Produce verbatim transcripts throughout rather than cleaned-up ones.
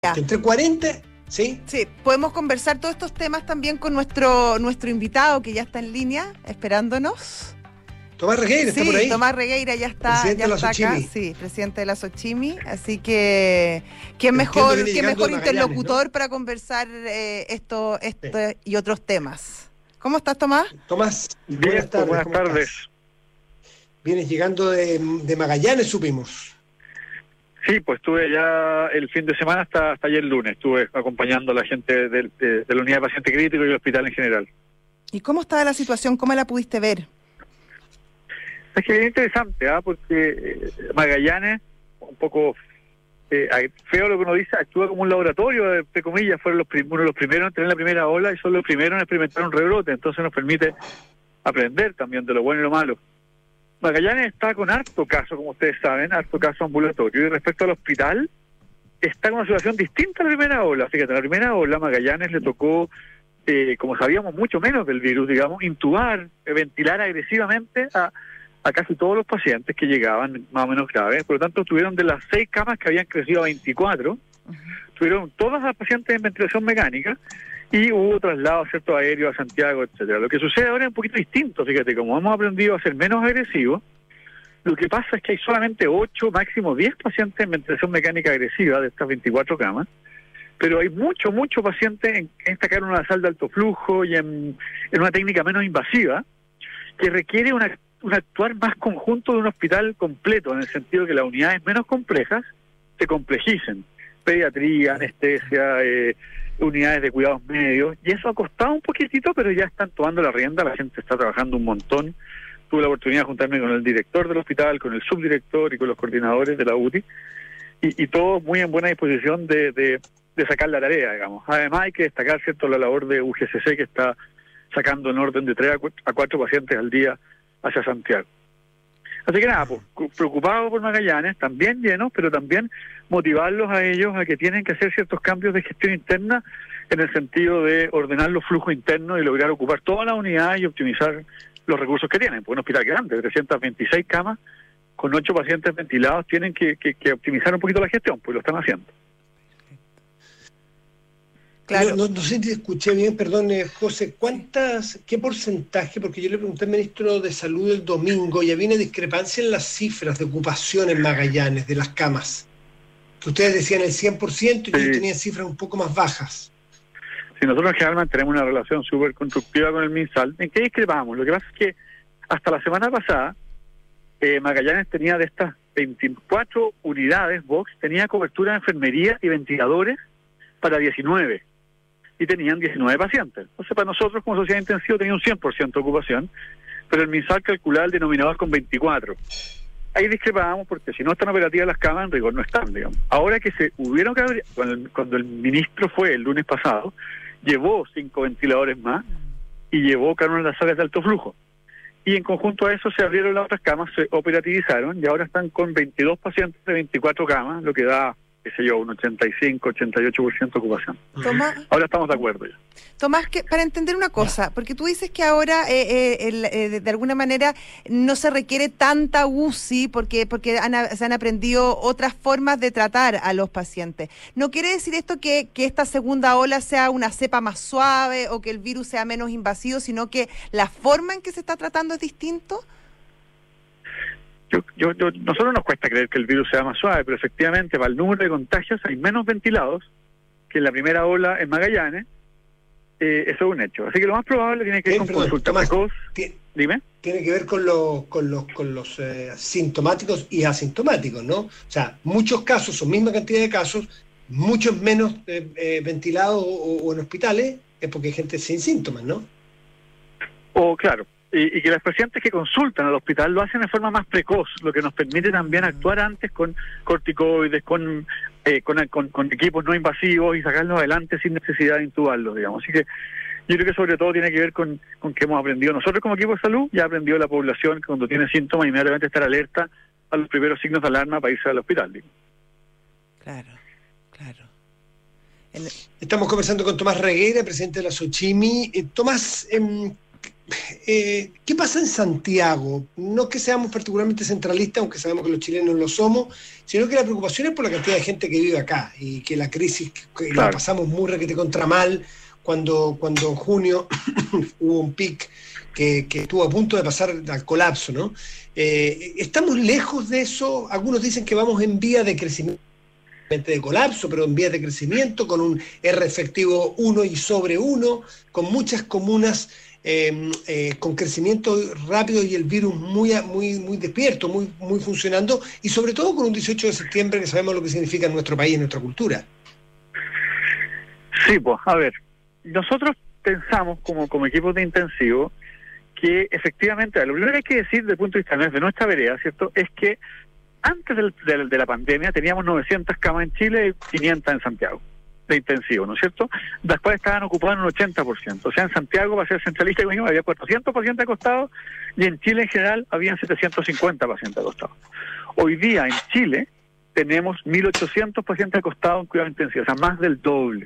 Entre cuarenta, ¿sí? Sí, podemos conversar todos estos temas también con nuestro nuestro invitado que ya está en línea, esperándonos. Tomás Regueira, sí, está por ahí. Tomás Regueira ya está, presidente ya de la está acá, Sochimi. sí, presidente de la Sochimi, así que qué Entiendo mejor, viene qué llegando mejor de Magallanes, interlocutor, ¿no? para conversar eh, esto, esto Sí. y otros temas. ¿Cómo estás, Tomás? Tomás, Bien, buenas tardes. buenas ¿cómo tardes. estás? Vienes llegando de, de Magallanes, supimos. Sí, pues estuve ya el fin de semana hasta hasta ayer lunes. Estuve acompañando a la gente de, de, de la unidad de paciente crítico y el hospital en general. ¿Y cómo estaba la situación? ¿Cómo la pudiste ver? Es que es interesante, ¿ah? Porque eh, Magallanes, un poco eh, feo lo que uno dice, actúa como un laboratorio, entre comillas, fueron los prim- uno de los primeros en tener la primera ola y son los primeros en experimentar un rebrote, entonces nos permite aprender también de lo bueno y lo malo. Magallanes está con harto caso, como ustedes saben, harto caso ambulatorio, y respecto al hospital, está en una situación distinta a la primera ola. Fíjate, en la primera ola Magallanes le tocó, eh, como sabíamos mucho menos del virus, digamos, intubar, eh, ventilar agresivamente a, a casi todos los pacientes que llegaban más o menos graves. Por lo tanto, tuvieron de las seis camas que habían crecido a veinticuatro, uh-huh. tuvieron todas las pacientes en ventilación mecánica, y hubo traslados, ¿cierto?, aéreos a Santiago, etcétera. Lo que sucede ahora es un poquito distinto, fíjate, como hemos aprendido a ser menos agresivos, lo que pasa es que hay solamente ocho, máximo diez pacientes en ventilación mecánica agresiva de estas veinticuatro camas, pero hay mucho, mucho paciente en, en esta cara una sal de alto flujo y en, en una técnica menos invasiva, que requiere una, un actuar más conjunto de un hospital completo, en el sentido que las unidades menos complejas se complejicen. Pediatría, anestesia, eh, unidades de cuidados medios, y eso ha costado un poquitito, pero ya están tomando la rienda, la gente está trabajando un montón. Tuve la oportunidad de juntarme con el director del hospital, con el subdirector y con los coordinadores de la U T I, y, y todos muy en buena disposición de, de, de sacar la tarea, digamos. Además hay que destacar, cierto, la labor de U G C C, que está sacando en orden de tres a cuatro pacientes al día hacia Santiago. Así que nada, pues, preocupados por Magallanes, también llenos, pero también motivarlos a ellos a que tienen que hacer ciertos cambios de gestión interna, en el sentido de ordenar los flujos internos y lograr ocupar toda la unidad y optimizar los recursos que tienen. Pues un hospital grande, de trescientas veintiséis camas, con ocho pacientes ventilados, tienen que, que, que optimizar un poquito la gestión, pues lo están haciendo. Claro. No, no, no sé si escuché bien, perdón, eh, José, ¿cuántas, qué porcentaje? Porque yo le pregunté al ministro de Salud el domingo y había una discrepancia en las cifras de ocupación en Magallanes de las camas. Que ustedes decían el cien por ciento y Sí. ellos tenían cifras un poco más bajas. Sí, nosotros en general tenemos una relación súper constructiva con el MinSal. ¿En qué discrepamos? Lo que pasa es que hasta la semana pasada, eh, Magallanes tenía de estas veinticuatro unidades, box, tenía cobertura de enfermería y ventiladores para diecinueve. Y tenían diecinueve pacientes. Entonces, para nosotros, como sociedad intensiva, tenía un cien por ciento de ocupación, pero el MinSal calculaba el denominador con veinticuatro. Ahí discrepábamos porque si no están operativas las camas, en rigor no están, digamos. Ahora que se hubieron que abrir, cuando el, cuando el ministro fue el lunes pasado, llevó cinco ventiladores más y llevó cada una de las salas de alto flujo. Y en conjunto a eso se abrieron las otras camas, se operativizaron y ahora están con veintidós pacientes de veinticuatro camas, lo que da, qué sé yo, un ochenta y cinco, ochenta y ocho por ciento de ocupación. Tomás, Ahora estamos de acuerdo ya. Tomás, que para entender una cosa, porque tú dices que ahora eh, eh, el, eh, de, de alguna manera no se requiere tanta U C I porque porque han, se han aprendido otras formas de tratar a los pacientes. ¿No quiere decir esto que, que esta segunda ola sea una cepa más suave o que el virus sea menos invasivo, sino que la forma en que se está tratando es distinto? Yo, yo, yo, nosotros nos cuesta creer que el virus sea más suave, pero efectivamente para el número de contagios hay menos ventilados que en la primera ola en Magallanes. Eh, eso es un hecho. Así que lo más probable tiene que ver Bien, con perdón, consulta Tomás, precoz. ti- Dime. Tiene que ver con los con los con los eh, sintomáticos y asintomáticos, ¿no? O sea, muchos casos, son misma cantidad de casos, muchos menos eh, eh, ventilados o, o en hospitales, es porque hay gente sin síntomas, ¿no? O claro, y, y que los pacientes que consultan al hospital lo hacen de forma más precoz, lo que nos permite también actuar antes con corticoides, con, eh, con, con, con equipos no invasivos y sacarlos adelante sin necesidad de intubarlos, digamos. Así que yo creo que sobre todo tiene que ver con, con que hemos aprendido nosotros como equipo de salud, ya ha aprendido la población que cuando tiene síntomas inmediatamente estar alerta a los primeros signos de alarma para irse al hospital, digamos. Claro, claro. El... Estamos conversando con Tomás Regueira, presidente de la Sochimi. Eh, Tomás, eh, eh, ¿qué pasa en Santiago? No que seamos particularmente centralistas, aunque sabemos que los chilenos lo somos, sino que la preocupación es por la cantidad de gente que vive acá y que la crisis que claro. la pasamos muy requete contra mal cuando, cuando en junio hubo un pic que, que estuvo a punto de pasar al colapso, ¿no? Eh, ¿Estamos lejos de eso? Algunos dicen que vamos en vía de crecimiento, de colapso, pero en vías de crecimiento, con un R efectivo uno y sobre uno, con muchas comunas eh, eh, con crecimiento rápido y el virus muy muy muy despierto, muy muy funcionando, y sobre todo con un dieciocho de septiembre que sabemos lo que significa en nuestro país, en nuestra cultura. Sí, pues, a ver, nosotros pensamos como, como equipos de intensivo que efectivamente, lo primero que hay que decir desde el punto de vista de nuestra vereda, ¿cierto?, es que antes del, del, de la pandemia teníamos novecientas camas en Chile y quinientas en Santiago, de intensivo, ¿no es cierto?, las cuales estaban ocupadas en un ochenta por ciento. O sea, en Santiago, para ser centralista, había cuatrocientos pacientes acostados y en Chile en general habían setecientos cincuenta pacientes acostados. Hoy día en Chile tenemos mil ochocientos pacientes acostados en cuidado intensivo, o sea, más del doble.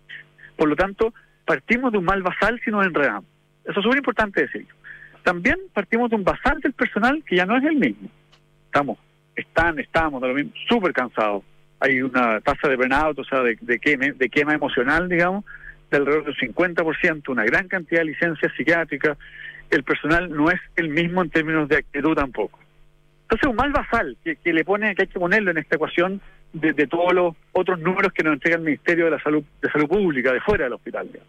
Por lo tanto, partimos de un mal basal si nos enredamos. Eso es súper importante decirlo. También partimos de un basal del personal que ya no es el mismo. Estamos Están, estamos de lo mismo, súper cansados. Hay una tasa de burnout, o sea, de, de, quema, de quema emocional, digamos, de alrededor del cincuenta por ciento, una gran cantidad de licencias psiquiátricas. El personal no es el mismo en términos de actitud tampoco. Entonces, un mal basal que, que le pone, que hay que ponerlo en esta ecuación de, de todos los otros números que nos entrega el Ministerio de la Salud, de Salud Pública, de fuera del hospital, digamos.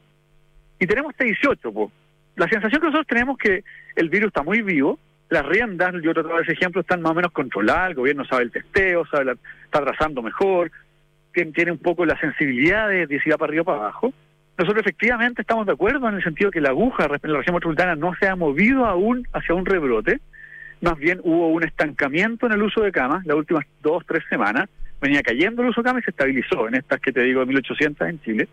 Y tenemos este dieciocho, pues. La sensación que nosotros tenemos es que el virus está muy vivo. Las riendas, yo trataba ese ejemplo, están más o menos controladas, el gobierno sabe el testeo, sabe la, está trazando mejor, tiene, tiene un poco la sensibilidad de, de si va para arriba o para abajo. Nosotros efectivamente estamos de acuerdo en el sentido que la aguja en la región metropolitana no se ha movido aún hacia un rebrote, más bien hubo un estancamiento en el uso de camas las últimas dos, tres semanas, venía cayendo el uso de camas y se estabilizó en estas que te digo de mil ochocientas en Chile,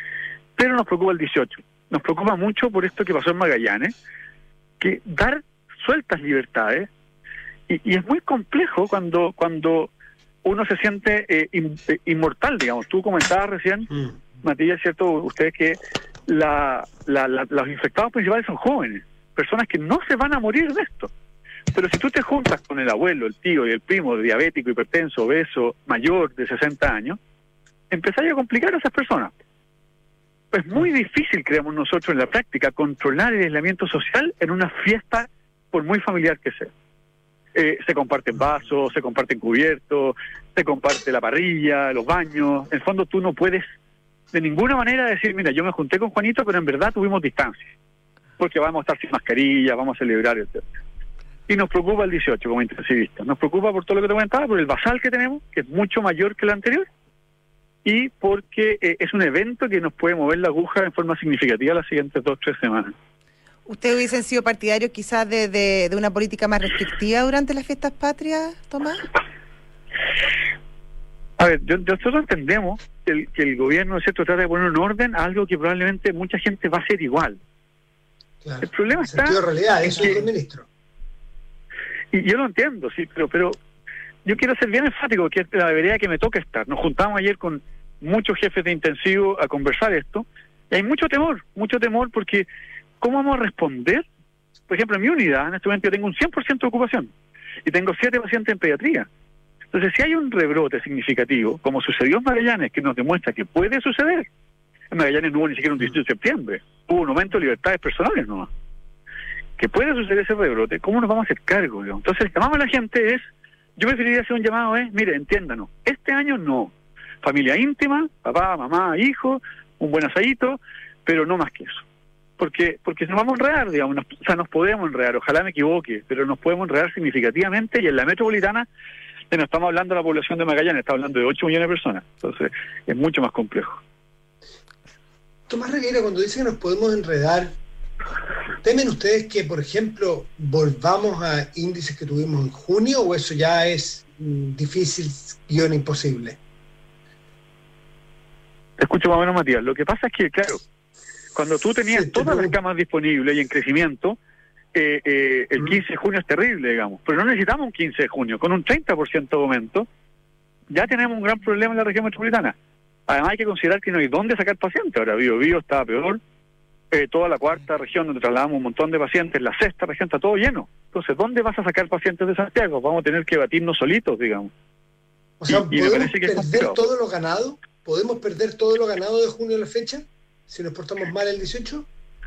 pero nos preocupa el dieciocho, nos preocupa mucho por esto que pasó en Magallanes, que dar sueltas libertades, y, y es muy complejo cuando cuando uno se siente eh, in, eh, inmortal, digamos. Tú comentabas recién, mm. Matías, ¿cierto?, ustedes que la, la, la, los infectados principales son jóvenes, personas que no se van a morir de esto. Pero si tú te juntas con el abuelo, el tío y el primo de diabético, hipertenso, obeso, mayor de sesenta años, empezáis a complicar a esas personas. Es muy difícil, creemos nosotros en la práctica, controlar el aislamiento social en una fiesta, por muy familiar que sea. Eh, se comparten vasos, se comparten cubiertos, se comparte la parrilla, los baños. En el fondo tú no puedes de ninguna manera decir, mira, yo me junté con Juanito, pero en verdad tuvimos distancia, porque vamos a estar sin mascarilla, vamos a celebrar, etcétera. Y nos preocupa el dieciocho como intensivistas. Nos preocupa por todo lo que te comentaba, por el basal que tenemos, que es mucho mayor que el anterior, y porque eh, es un evento que nos puede mover la aguja en forma significativa las siguientes dos, tres semanas. ¿Ustedes hubiesen sido partidarios quizás de, de, de una política más restrictiva durante las fiestas patrias, Tomás? A ver, yo, nosotros entendemos que el, que el gobierno, ¿cierto?, trata de poner un orden a algo que probablemente mucha gente va a hacer igual. Claro, el problema está... En realidad, eso es el ministro. Y yo lo entiendo, sí, pero, pero yo quiero ser bien enfático, que es la vereda que me toca estar. Nos juntamos ayer con muchos jefes de intensivo a conversar esto, y hay mucho temor, mucho temor porque... ¿Cómo vamos a responder? Por ejemplo, en mi unidad, en este momento yo tengo un cien por ciento de ocupación y tengo siete pacientes en pediatría. Entonces, si hay un rebrote significativo, como sucedió en Magallanes, que nos demuestra que puede suceder, en Magallanes no hubo ni siquiera un dieciocho de septiembre, hubo un aumento de libertades personales nomás, que puede suceder ese rebrote, ¿cómo nos vamos a hacer cargo? Digamos? Entonces, el llamado a la gente es, yo preferiría hacer un llamado, es, mire, entiéndanos, este año no, familia íntima, papá, mamá, hijo, un buen asadito, pero no más que eso. Porque porque nos vamos a enredar, digamos, nos, o sea, nos podemos enredar, ojalá me equivoque, pero nos podemos enredar significativamente, y en la metropolitana eh, no estamos hablando de la población de Magallanes, estamos hablando de ocho millones de personas, entonces es mucho más complejo. Tomás Regueira, cuando dice que nos podemos enredar, ¿temen ustedes que, por ejemplo, volvamos a índices que tuvimos en junio, o eso ya es mm, difícil, guión imposible? Te escucho más o menos, Matías. Lo que pasa es que, claro, cuando tú tenías sí, todas las camas disponibles y en crecimiento, eh, eh, el quince de junio es terrible, digamos. Pero no necesitamos un quince de junio. Con un treinta por ciento de aumento, ya tenemos un gran problema en la región metropolitana. Además hay que considerar que no hay dónde sacar pacientes. Ahora Bío Bío está peor, eh, toda la cuarta región donde trasladamos un montón de pacientes, la sexta región está todo lleno. Entonces, ¿dónde vas a sacar pacientes de Santiago? Vamos a tener que batirnos solitos, digamos. O sea, y, y ¿podemos que perder todo lo ganado? ¿Podemos perder todo lo ganado de junio a la fecha? Si nos portamos mal el dieciocho.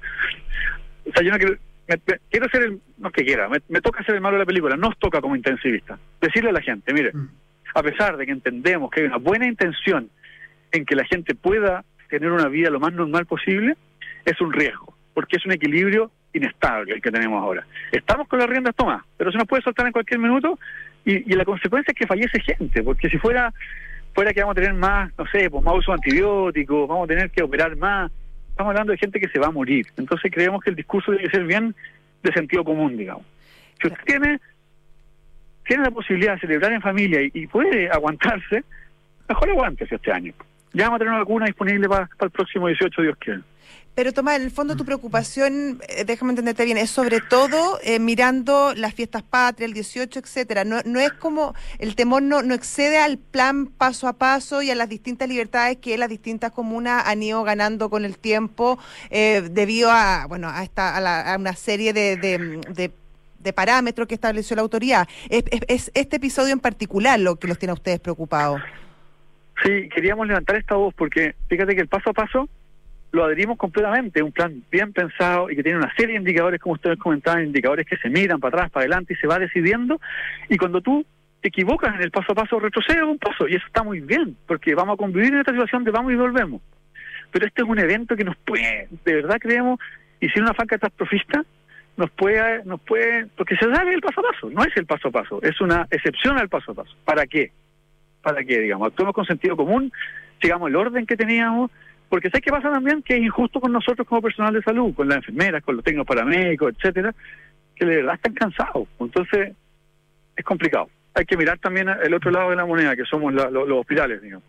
O sea, yo no quiero, me, me, quiero ser el, no es que quiera, me, me toca ser el malo de la película, nos toca como intensivista. Decirle a la gente, mire, mm. a pesar de que entendemos que hay una buena intención en que la gente pueda tener una vida lo más normal posible, es un riesgo, porque es un equilibrio inestable el que tenemos ahora. Estamos con las riendas tomadas, pero se nos puede soltar en cualquier minuto y, y la consecuencia es que fallece gente, porque si fuera fuera que vamos a tener más, no sé, pues más uso de antibióticos, vamos a tener que operar más, estamos hablando de gente que se va a morir. Entonces creemos que el discurso debe ser bien de sentido común, digamos. Si usted tiene, tiene la posibilidad de celebrar en familia y, y puede aguantarse, mejor aguántese este año. Ya vamos a tener una vacuna disponible para, para el próximo dieciocho, Dios quiera. Pero Tomás, en el fondo tu preocupación, eh, déjame entenderte bien, es sobre todo eh, mirando las fiestas patrias, el dieciocho, etcétera. No, no es como, el temor no, no excede al plan paso a paso y a las distintas libertades que las distintas comunas han ido ganando con el tiempo eh, debido a, bueno, a esta, a, la, a una serie de, de, de de parámetros que estableció la autoridad. Es, es, es este episodio en particular lo que los tiene a ustedes preocupados. Sí, queríamos levantar esta voz porque fíjate que el paso a paso lo adherimos completamente, un plan bien pensado y que tiene una serie de indicadores, como ustedes comentaban, indicadores que se miran para atrás, para adelante y se va decidiendo, y cuando tú te equivocas en el paso a paso, retrocedes un paso, y eso está muy bien, porque vamos a convivir en esta situación de vamos y volvemos. Pero este es un evento que nos puede, de verdad creemos, y sin una afán catastrofista, nos puede, nos puede, porque se sabe el paso a paso, no es el paso a paso, es una excepción al paso a paso. ¿Para qué? ¿Para qué, digamos? Actuemos con sentido común, sigamos el orden que teníamos, porque ¿sabes qué pasa también? Que es injusto con nosotros como personal de salud, con las enfermeras, con los técnicos paramédicos, etcétera, que de verdad están cansados. Entonces, es complicado. Hay que mirar también el otro lado de la moneda, que somos la, los, los hospitales, digamos.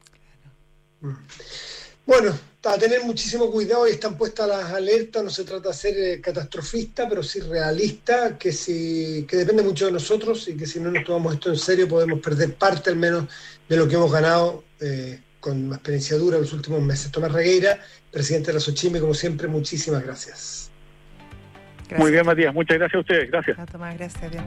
Bueno, a tener muchísimo cuidado y están puestas las alertas, no se trata de ser eh, catastrofista, pero sí realista, que, si, que depende mucho de nosotros y que si no nos tomamos esto en serio podemos perder parte al menos de lo que hemos ganado eh, con experiencia dura en los últimos meses. Tomás Regueira, presidente de la SOCHIME, como siempre, muchísimas gracias. Gracias. Muy bien, Matías, muchas gracias a ustedes, gracias. Tomás, gracias. Bien.